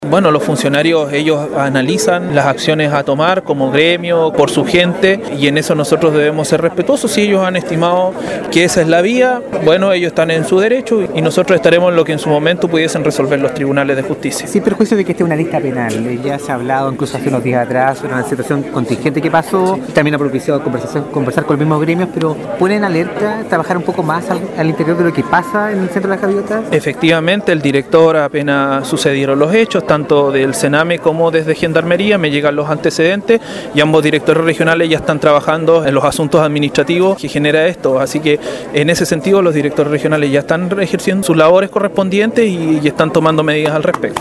Bueno, los funcionarios, ellos analizan las acciones a tomar como gremio, por su gente, y en eso nosotros debemos ser respetuosos. Si ellos han estimado que esa es la vía, bueno, ellos están en su derecho y nosotros estaremos en lo que en su momento pudiesen resolver los tribunales de justicia. Sin perjuicio de que esté una lista penal, ya se ha hablado incluso hace unos días atrás, una situación contingente que pasó, también ha propiciado conversar con los mismos gremios, pero ¿ponen en alerta trabajar un poco más al interior de lo que pasa en el centro de las gaviotas? Efectivamente, el director, apenas sucedieron los hechos, tanto del Sename como desde Gendarmería, me llegan los antecedentes y ambos directores regionales ya están trabajando en los asuntos administrativos que genera esto, así que en ese sentido los directores regionales ya están ejerciendo sus labores correspondientes y están tomando medidas al respecto.